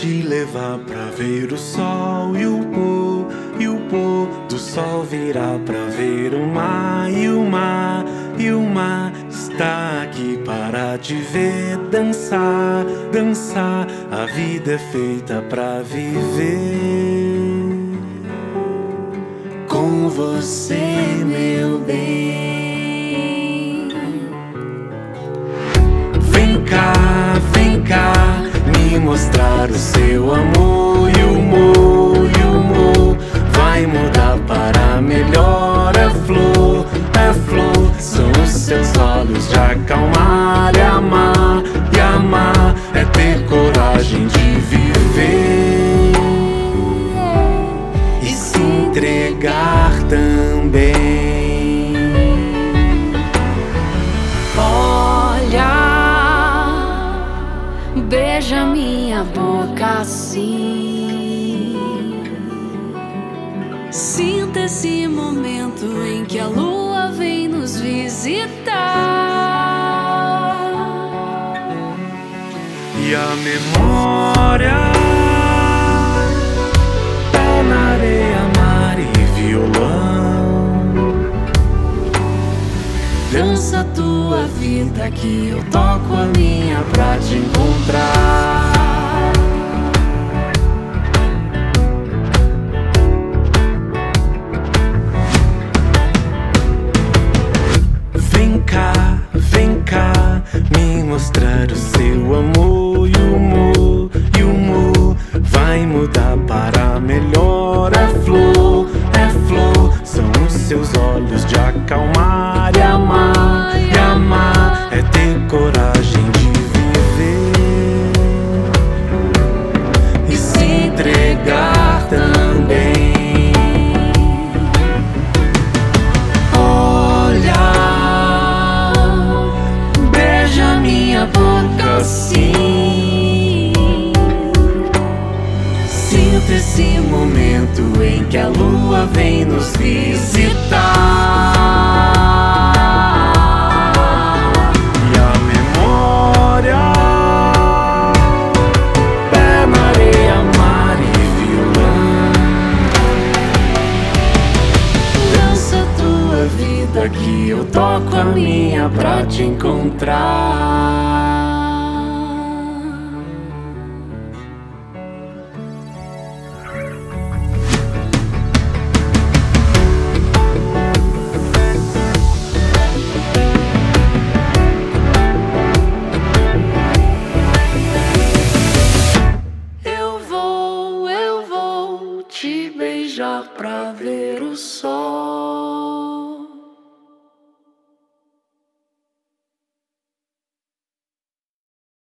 te levar pra ver o sol e o pôr do sol virá pra ver o mar e o mar e o mar está aqui para te ver dançar, dançar. A vida é feita pra viver com você, meu bem. Vem cá, me mostrar o seu amor e o humor vai mudar para melhor. É flor, são os seus olhos de acalmar e amar, é ter coragem de viver e se entregar também. Olha, beija minha boca assim. Sinta esse momento em que a lua vem nos visitar. E a memória, pé na areia, mar e violão. Dança a tua vida que eu toco a minha pra te encontrar. Vem cá, me mostrar o seu amor e o humor vai mudar para melhor. É flor, são os seus olhos de acalmar e amar, é ter coragem de viver e se entregar também. Boca assim. Sinta esse momento em que a lua vem nos visitar. E a memória, pé na areia, mar e violão. Dança a tua vida que eu toco a minha pra te encontrar. Eu vou te beijar pra ver o sol